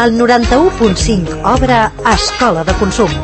El 91.5 obre Escola de Consum.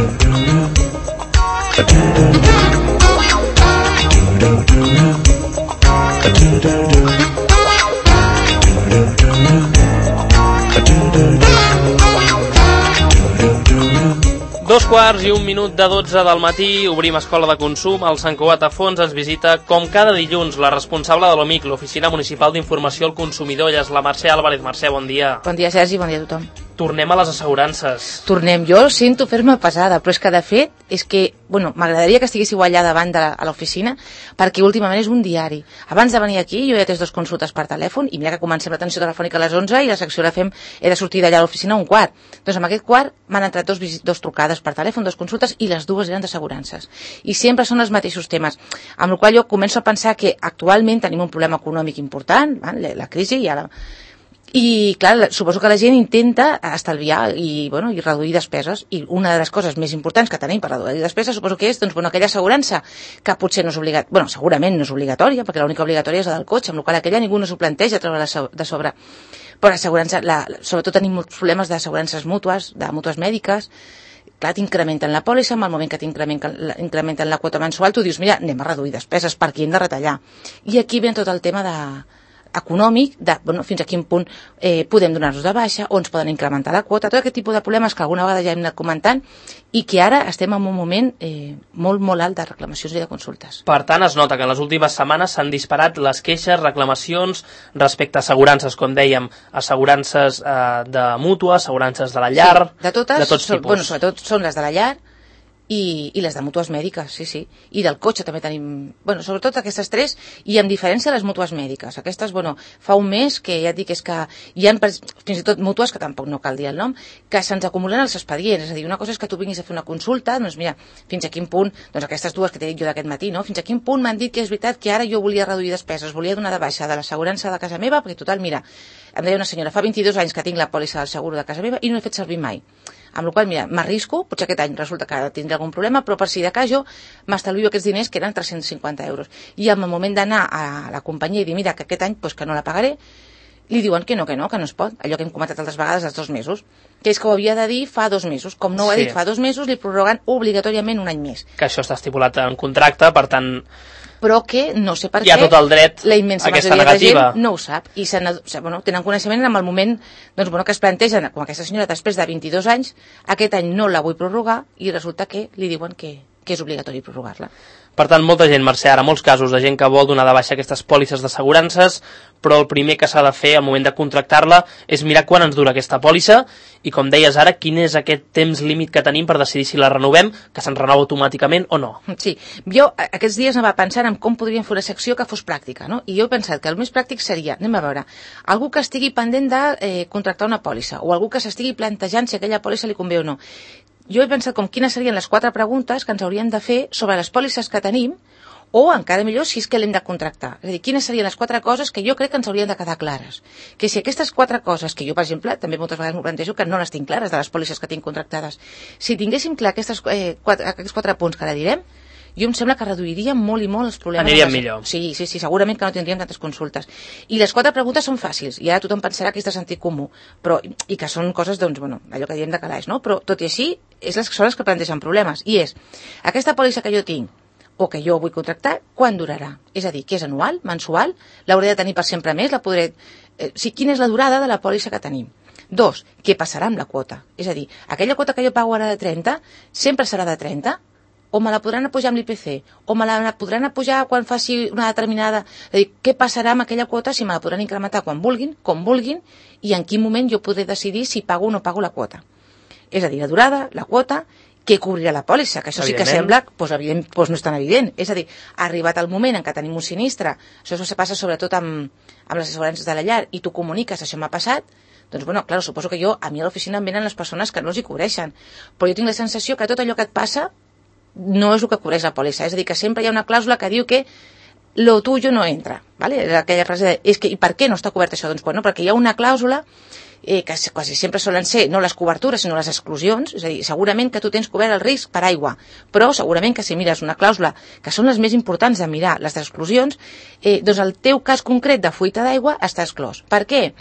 Dos quarts i un minut de 12 del matí, obrim Escola de Consum. El Sant Cugat a Fons ens visita, com cada dilluns, la responsable de l'OMIC, l'Oficina Municipal d'Informació al Consumidor. Ella és la Mercè Álvarez. Mercè, bon dia. Bon dia, Sergi, bon dia a tothom. Tornem a les assegurances. Tornem. Jo sento fer-me pesada, però és que, de fet, m'agradaria que estiguéssiu allà davant de l'oficina, perquè últimament és un diari. Abans de venir aquí, jo ja tens 2 consultes per telèfon, i mira que comencem l'atenció telefònica a les 11 i la secció la fem, he de sortir d'allà a l'oficina a 1:15. Doncs amb aquest quart m'han entrat 2 trucades per telèfon, 2 consultes, i les 2 eren d'assegurances. I sempre són els mateixos temes. Amb la qual cosa jo començo a pensar que actualment tenim un problema econòmic important, la crisi, i clar, suposo que la gent intenta estalviar i reduir despeses, i una de les coses més importants que tenim per reduir despeses suposo que és aquella assegurança que potser no és obligatòria, segurament no és obligatòria, perquè l'única obligatòria és la del cotxe, amb la qual aquella ningú no s'ho planteja treure de sobre, però l'assegurança, sobretot tenim molts problemes d'assegurances mútues, de mútues mèdiques. Clar, t'incrementen la pòlissa, en el moment que t'incrementen la quota mensual, tu dius, mira, anem a reduir despeses, perquè hem de retallar. I aquí ve tot el tema econòmic, fins a quin punt podem donar-nos de baixa, o ens poden incrementar la quota, tot aquest tipus de problemes que alguna vegada ja hem anat comentant, i que ara estem en un moment molt, molt alt de reclamacions i de consultes. Per tant, es nota que en les últimes setmanes s'han disparat les queixes, reclamacions respecte a assegurances, com dèiem, assegurances de mútua, assegurances de la llar, sí, de tots tipus. Sobretot són les de la llar, i les de mútues mèdiques, sí. I del cotxe també tenim, sobretot aquestes 3, i amb diferència les mútues mèdiques. Aquestes, fa un mes que ja et dic és que hi ha fins i tot mútues, que tampoc no cal dir el nom, que se'ns acumulen els expedients. És a dir, una cosa és que tu vinguis a fer una consulta, doncs mira, fins a quin punt, aquestes 2 que t'he dit jo d'aquest matí, fins a quin punt m'han dit que és veritat que ara jo volia reduir despeses, volia donar de baixa de l'assegurança de casa meva, perquè total, mira, em deia una senyora, fa 22 anys que tinc la pòlissa del seguro de casa meva i no l'he fet servir mai. Amb la qual cosa, mira, m'arrisco, potser aquest any resulta que tindré algun problema, però per si de cas jo m'estalvio aquests diners que eren 350 euros. I en el moment d'anar a la companyia i dir, mira, que aquest any que no la pagaré, li diuen que no es pot. Allò que hem comentat altres vegades, els 2 mesos. Que és que ho havia de dir fa 2 mesos. Com no ho ha dit fa 2 mesos, li prorroguen obligatòriament un any més. Que això està estipulat en contracte, per tant... però que no sé per què hi ha tot el dret la immensa aquesta majoria negativa. de gent no ho sap i tenen coneixement en el moment que es plantegen, com aquesta senyora després de 22 anys, aquest any no la vull prorrogar i resulta que li diuen que és obligatori prorrogar-la. Per tant, molta gent, Mercè, ara molts casos de gent que vol donar de baixa aquestes pòlisses d'assegurances, però el primer que s'ha de fer al moment de contractar-la és mirar quan ens dura aquesta pòlissa i, com deies ara, quin és aquest temps límit que tenim per decidir si la renovem, que se'n renova automàticament o no. Sí, jo aquests dies anava pensant en com podríem fer una secció que fos pràctica, no? I jo he pensat que el més pràctic seria, anem a veure, algú que estigui pendent de contractar una pòlissa o algú que s'estigui plantejant si aquella pòlissa li convé o no. Jo he pensat com quines serien les 4 preguntes que ens haurien de fer sobre les pòlisses que tenim, o encara millor si és que l'hem de contractar. És a dir, quines serien les 4 coses que jo crec que ens haurien de quedar clares. Que si aquestes 4 coses, que jo, per exemple, també moltes vegades m'ho plantejo que no les tinc clares de les pòlisses que tinc contractades, si tinguéssim clar aquests 4 punts que ara direm, jo em sembla que reduiríem molt i molt els problemes. Aniríem millor. Sí, segurament que no tindríem tantes consultes. I les 4 preguntes són fàcils, i ara tothom pensarà que és de sentit comú, i que són coses, allò que diem de calaix, no? Però tot i així, són les que plantegen problemes. I és, aquesta pòlissa que jo tinc, o que jo vull contractar, quan durarà? És a dir, que és anual, mensual, l'hauré de tenir per sempre més, quina és la durada de la pòlissa que tenim? 2, què passarà amb la quota? És a dir, aquella quota que jo pago ara de 30, sempre serà de 30? O me la podran apujar amb l'IPC, o me la podran apujar quan faci una determinada... És a dir, què passarà amb aquella quota si me la podran incrementar quan vulguin, com vulguin, i en quin moment jo podré decidir si pago o no pago la quota. És a dir, la durada, la quota, què cobrirà la pòlissa, que això sí que sembla, no és tan evident. És a dir, ha arribat el moment en què tenim un sinistre, això passa sobretot amb les assegurances de la llar, i tu comuniques, això m'ha passat, doncs, clar, suposo que a mi a l'oficina em venen les persones que no els hi cobreixen, però jo tinc la sensació que tot allò que et passa no és el que cobreix la pòlissa, és a dir, que sempre hi ha una clàusula que diu que lo tuyo no entra, ¿vale? Aquella frase de, i per què no està cobert això? Doncs, perquè hi ha una clàusula que quasi sempre solen ser no les cobertures, sinó les exclusions, és a dir, segurament que tu tens cobert el risc per aigua, però segurament que si mires una clàusula, que són les més importants de mirar, les d'exclusions, doncs el teu cas concret de fuita d'aigua està exclòs. Per què?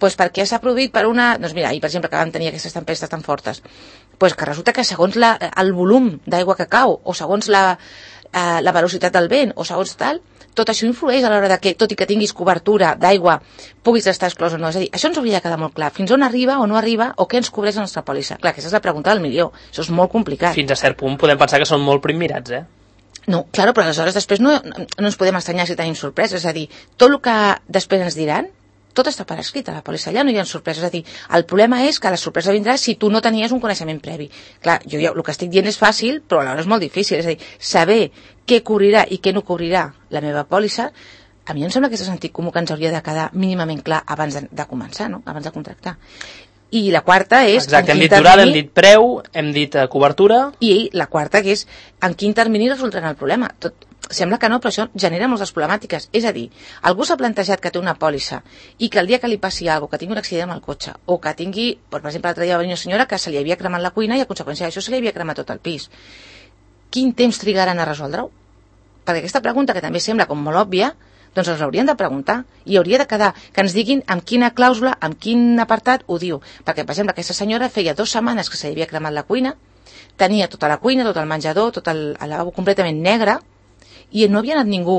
Doncs perquè s'ha produït per una... Doncs mira, ahir, per exemple, que vam tenir aquestes tempestes tan fortes, doncs que resulta que segons el volum d'aigua que cau, o segons la velocitat del vent, o segons tal, tot això influeix a l'hora de que, tot i que tinguis cobertura d'aigua, puguis estar exclòs o no. És a dir, això ens hauria de quedar molt clar. Fins on arriba o no arriba, o què ens cobreix la nostra pòlissa? Clar, aquesta és la pregunta del milió. Això és molt complicat. Fins a cert punt podem pensar que són molt primmirats, No, claro, però aleshores després no ens podem estranyar si tenim sorpreses. És a dir, tot el que després ens diran, tot està per escrit a la pòlissa, allà no hi ha sorpreses. És a dir, el problema és que la sorpresa vindrà si tu no tenies un coneixement previ. Clar, jo el que estic dient és fàcil, però alhora és molt difícil. És a dir, saber què cobrirà i què no cobrirà la meva pòlissa, a mi em sembla que és el sentit comú que ens hauria de quedar mínimament clar abans de començar, no? Abans de contractar. I la quarta és... Exacte, hem dit durada, hem dit preu, hem dit cobertura... I la quarta, que és en quin termini resoldran el problema. Sembla que no, però això genera moltes problemàtiques. És a dir, algú s'ha plantejat que té una pòlissa i que el dia que li passi alguna cosa, que tingui un accident amb el cotxe, o que tingui, per exemple, l'altre dia va venir una senyora que se li havia cremat la cuina i a conseqüència d'això se li havia cremat tot el pis. Quin temps trigaran a resoldre-ho? Perquè aquesta pregunta, que també sembla com molt òbvia, doncs els haurien de preguntar i hauria de quedar que ens diguin amb quina clàusula, amb quin apartat ho diu. Perquè, per exemple, aquesta senyora feia 2 setmanes que se li havia cremat la cuina, tenia tota la cuina, tot el menjador, tot el lavabo completament negre, i no havia anat ningú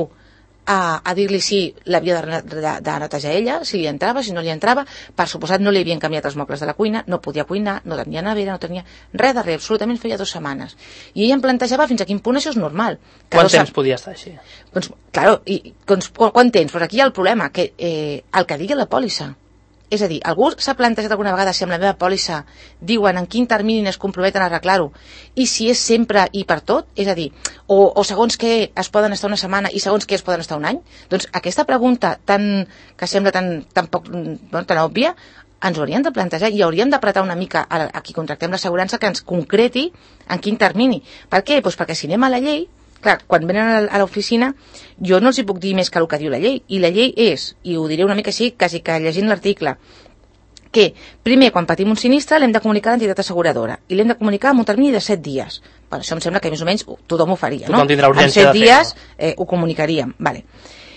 a dir-li si l'havia de netejar ella, si li entrava, si no li entrava. Per suposat no li havien canviat els mobles de la cuina, no podia cuinar, no tenia nevera, no tenia res de res, absolutament feia 2 setmanes. I ella em plantejava fins a quin punt això és normal. Quant temps podia estar així? Doncs, claro, quant temps? Doncs aquí hi ha el problema, que el que digui la pòlissa. És a dir, algú s'ha plantejat alguna vegada si amb la meva pòlissa diuen en quin termini es comprometen a arreglar-ho i si és sempre i per tot? És a dir, o segons què es poden estar una setmana i segons què es poden estar un any? Doncs aquesta pregunta que sembla tan òbvia, ens ho hauríem de plantejar i hauríem d'apretar una mica a qui contractem l'assegurança que ens concreti en quin termini. Per què? Doncs perquè si anem a la llei, clar, quan venen a l'oficina, jo no els hi puc dir més que el que diu la llei. I la llei és, i ho diré una mica així, quasi que llegint l'article, que primer, quan patim un sinistre, l'hem de comunicar a l'entitat asseguradora i l'hem de comunicar en un termini de 7 dies. Bueno, això em sembla que més o menys tothom ho faria, no? Tothom tindrà urgència de fer-ho. En 7 dies ho comunicaríem, vale.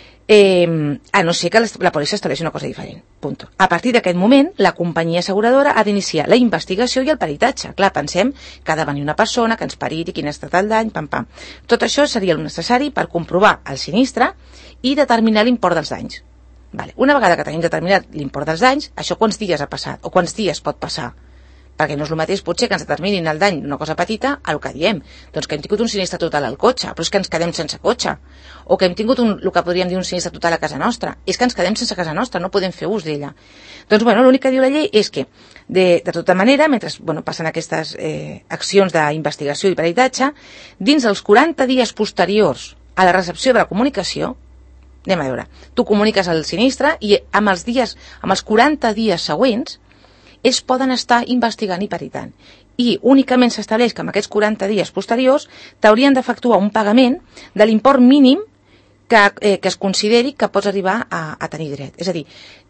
A no ser que la pòlissa estableixi una cosa diferent. Punto. A partir d'aquest moment, la companyia asseguradora ha d'iniciar la investigació i el peritatge. Clar, pensem que ha de venir una persona que ens periti quin ha estat el dany, pam, pam. Tot això seria el necessari per comprovar el sinistre i determinar l'import dels danys. Vale. Una vegada que tenim determinat l'import dels danys, això quants dies ha passat o quants dies pot passar? Perquè no és el mateix potser que ens determinin el dany d'una cosa petita al que diem. Doncs que hem tingut un sinistre total al cotxe, però és que ens quedem sense cotxe. O que hem tingut el que podríem dir un sinistre total a casa nostra. És que ens quedem sense casa nostra, no podem fer ús d'ella. Doncs bueno, l'únic que diu la llei és que, de tota manera, mentre passen aquestes accions d'investigació i peritatge, dins els 40 dies posteriors a la recepció de la comunicació, anem a veure, tu comuniques el sinistre i amb els 40 dies següents ells poden estar investigant i peritant. I únicament s'estableix que en aquests 40 dies posteriors t'haurien d'efectuar un pagament de l'import mínim que es consideri que pots arribar a tenir dret. És a dir,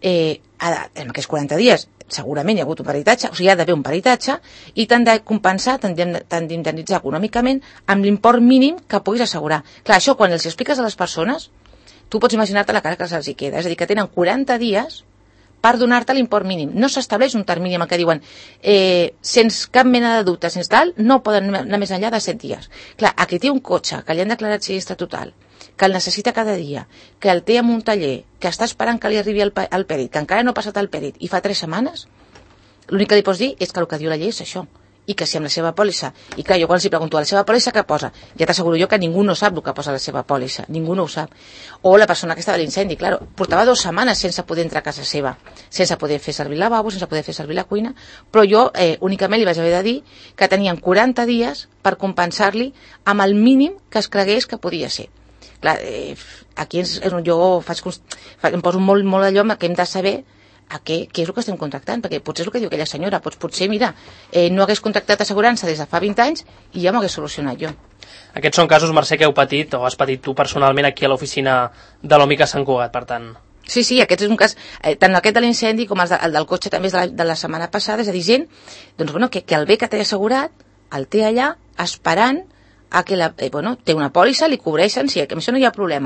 en aquests 40 dies segurament hi ha hagut un peritatge, o sigui, hi ha d'haver un peritatge i t'han de compensar, t'han d'indemnitzar econòmicament amb l'import mínim que puguis assegurar. Clar, això quan els expliques a les persones, tu pots imaginar-te la cara que se'ls hi queda. És a dir, que tenen 40 dies per donar-te l'import mínim. No s'estableix un termini en el que diuen sense cap mena de dubte, sense tal, no poden anar més enllà de 7 dies. Clar, a qui té un cotxe, que li han declarat sinistre total, que el necessita cada dia, que el té en un taller, que està esperant que li arribi el pèrit, que encara no ha passat el pèrit, i fa 3 setmanes, l'únic que li pots dir és que el que diu la llei és això. I que si amb la seva pòlissa, i clar, jo quan els pregunto a la seva pòlissa què posa, ja t'asseguro jo que ningú no sap el que posa la seva pòlissa, ningú no ho sap. O la persona que estava a l'incendi, clar, portava 2 setmanes sense poder entrar a casa seva, sense poder fer servir el lavabo, sense poder fer servir la cuina, però jo únicament li vaig haver de dir que tenien 40 dies per compensar-li amb el mínim que es cregués que podia ser. Clar, aquí jo em poso molt allò que hem de saber a què és el que estem contractant, perquè potser és el que diu aquella senyora, potser, mira, no hagués contractat assegurança des de fa 20 anys i ja m'ho hagués solucionat jo. Aquests són casos, Mercè, que heu patit o has patit tu personalment aquí a l'oficina de l'OMIC a Sant Cugat, per tant. Sí, aquest és un cas, tant aquest de l'incendi com el del cotxe també és de la setmana passada, és a dir, gent doncs, que el bé que té assegurat el té allà esperant a que té una pòlissa, li cobreixen, sí, que amb això no hi ha problema.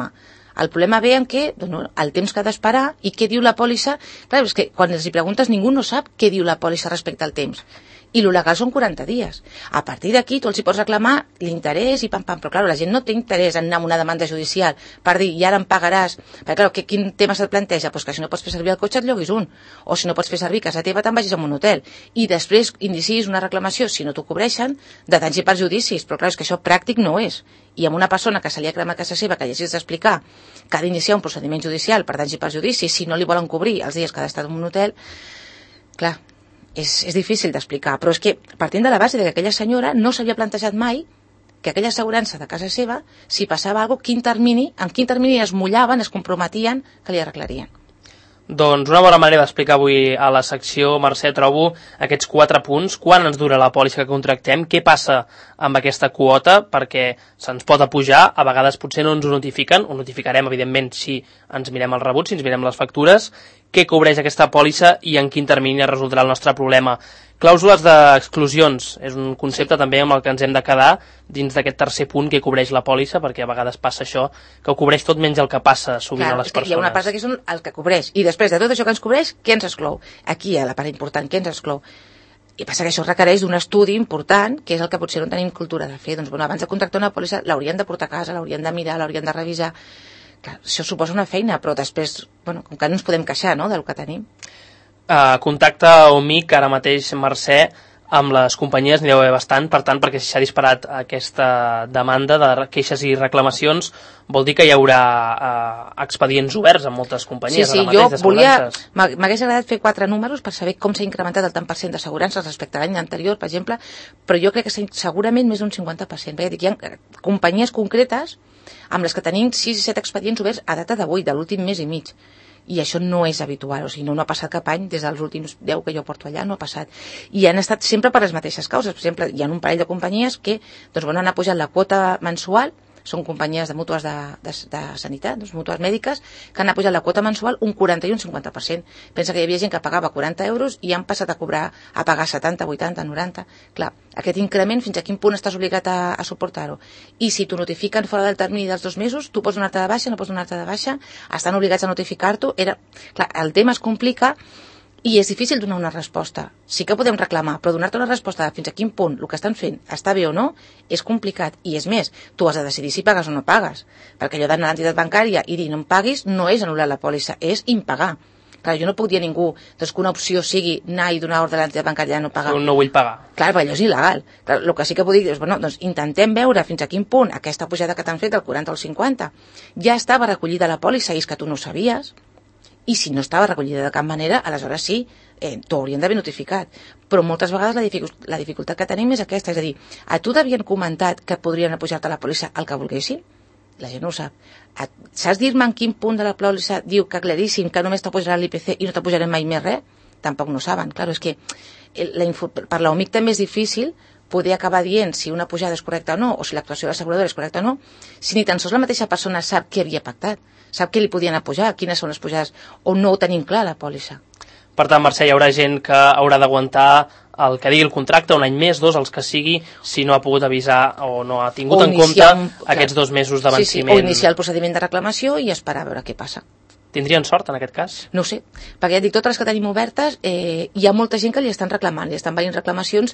El problema ve en què el temps que ha d'esperar i què diu la pòlissa. Clar, és que quan els hi preguntes ningú no sap què diu la pòlissa respecte al temps. I lo legal són 40 dies. A partir d'aquí tu els hi pots reclamar l'interès i pam, però clar, la gent no té interès en anar amb una demanda judicial per dir, i ara em pagaràs, perquè clar, quin tema se't planteja? Pues que si no pots fer servir el cotxe et lloguis un, o si no pots fer servir casa teva te'n vagis a un hotel, i després inicis una reclamació, si no t'ho cobreixen, de danys i perjudicis, però clar, és que això pràctic no és. I amb una persona que se li ha cremat casa seva, que li hagis d'explicar que ha d'iniciar un procediment judicial per danys i perjudicis, si no li volen cobrir els dies que ha d'estar en un hotel, clar, és difícil d'explicar, però és que partint de la base que aquella senyora no s'havia plantejat mai que aquella assegurança de casa seva, si passava alguna cosa, en quin termini es mullaven, es comprometien que li arreglarien. Doncs una bona manera d'explicar avui a la secció, Mercè, trobo aquests 4 punts. Quan ens dura la pòlissa que contractem? Què passa amb aquesta quota? Perquè se'ns pot apujar, a vegades potser no ens ho notifiquen, ho notificarem, evidentment, si ens mirem el rebut, si ens mirem les factures. Què cobreix aquesta pòlissa i en quin termini es resoldrà el nostre problema? Clàusules d'exclusions és un concepte també amb el que ens hem de quedar dins d'aquest tercer punt que cobreix la pòlissa, perquè a vegades passa això, que ho cobreix tot menys el que passa sovint a les persones. Hi ha una part que són el que cobreix, i després de tot això que ens cobreix, què ens exclou? Aquí hi ha la part important, què ens exclou? I passa que això requereix d'un estudi important, que és el que potser no tenim cultura de fer. Doncs, abans de contractar una pòlissa l'haurien de portar a casa, l'haurien de mirar, l'haurien de revisar. Clar, això suposa una feina, però després, com que no ens podem queixar, no?, del que tenim. Contacta OMIC ara mateix, Mercè, amb les companyies n'hi deu haver bastant, per tant, perquè si s'ha disparat aquesta demanda de queixes i reclamacions, vol dir que hi haurà expedients oberts en moltes companyies ara mateix d'assegurances. M'hagués agradat fer 4 números per saber com s'ha incrementat el tant per cent d'assegurances respecte a l'any anterior, per exemple, però jo crec que segurament més d'un 50%, perquè hi ha companyies concretes amb les que tenim 6 i 7 expedients oberts a data d'avui, de l'últim mes i mig. I això no és habitual, o sigui, no ha passat cap any, des dels últims 10 que jo porto allà, no ha passat. I han estat sempre per les mateixes causes. Per exemple, hi ha un parell de companyies que han apujat la quota mensual, són companyies de mútues de sanitat, mútues mèdiques, que han apujat la quota mensual un 40 i un 50%. Pensa que hi havia gent que pagava 40 euros i han passat a pagar 70, 80, 90. Clar, aquest increment, fins a quin punt estàs obligat a suportar-ho? I si t'ho notifiquen fora del termini dels 2 mesos, tu pots donar-te de baixa, no pots donar-te de baixa, estan obligats a notificar-t'ho. Clar, el tema es complica i és difícil donar una resposta. Sí que podem reclamar, però donar-te una resposta de fins a quin punt el que estan fent està bé o no és complicat. I és més, tu has de decidir si pagues o no pagues, perquè allò d'anar a l'entitat bancària i dir no em paguis no és anul·lar la pòlissa, és impagar. Clar, jo no puc dir a ningú que una opció sigui anar i donar ordre a l'entitat bancària de no pagar. No vull pagar. Clar, allò és il·legal. Clar, el que sí que puc dir és, doncs intentem veure fins a quin punt aquesta pujada que t'han fet del 40 al 50 ja estava recollida a la pòlissa i és que tu no ho sabies. I si no estava recollida de cap manera, aleshores sí, t'ho haurien d'haver notificat. Però moltes vegades la dificultat que tenim és aquesta, és a dir, a tu t'havien comentat que podrien apujar-te a la pòlissa el que volguessin? La gent no ho sap. Saps dir-me en quin punt de la pòlissa diu que claríssim que només t'apujarà l'IPC i no t'apujarem mai més res? Tampoc no ho saben. Clar, és que per l'OMIC també és difícil poder acabar dient si una pujada és correcta o no, o si l'actuació de l'asseguradora és correcta o no, si ni tan sols la mateixa persona sap què havia pactat, sap què li podien apujar, quines són les pujades, o no ho tenim clar, la pòlissa. Per tant, Mercè, hi haurà gent que haurà d'aguantar el que digui el contracte, un any més, 2, els que sigui, si no ha pogut avisar o no ha tingut en compte aquests 2 mesos de venciment. O iniciar el procediment de reclamació i esperar a veure què passa. Tindrien sort en aquest cas? No ho sé, perquè ja et dic, totes les que tenim obertes hi ha molta gent que li estan reclamant, li estan venint reclamacions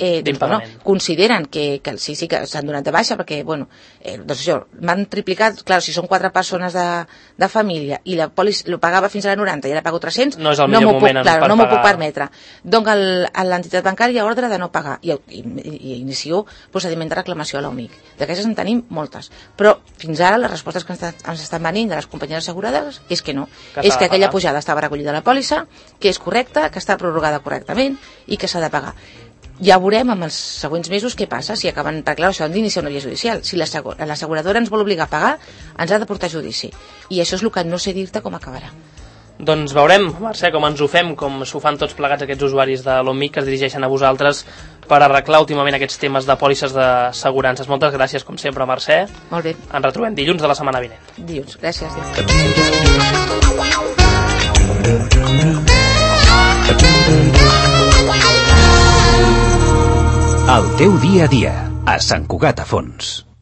consideren que sí que s'han donat de baixa perquè, doncs això, m'han triplicat, clar, si són 4 persones de família i la pòlissa lo pagava fins a la 90 i ara pago 300, no és el millor moment per pagar. No m'ho puc permetre. Donc a l'entitat bancària ordre de no pagar i inicio procediment de reclamació a l'OMIC. D'aquestes en tenim moltes, però fins ara les respostes que ens estan venint de les companyies assegurades és que no, és que aquella pujada estava recollida a la pòlissa, que és correcta, que està prorrogada correctament i que s'ha de pagar. Ja veurem amb els següents mesos què passa, si acaben, perquè clar, això han d'iniciar una via judicial. Si l'asseguradora ens vol obligar a pagar, ens ha de portar a judici. I això és el que no sé dir-te com acabarà. Doncs veurem, Mercè, com ens ho fem, com s'ho fan tots plegats aquests usuaris de l'OMIC que es dirigeixen a vosaltres per arreglar últimament aquests temes de pòlisses d'assegurances. Moltes gràcies, com sempre, Mercè. Molt bé. Ens retrobem dilluns de la setmana vinent. Dilluns, gràcies. El teu dia a dia, a Sant Cugat a Fons.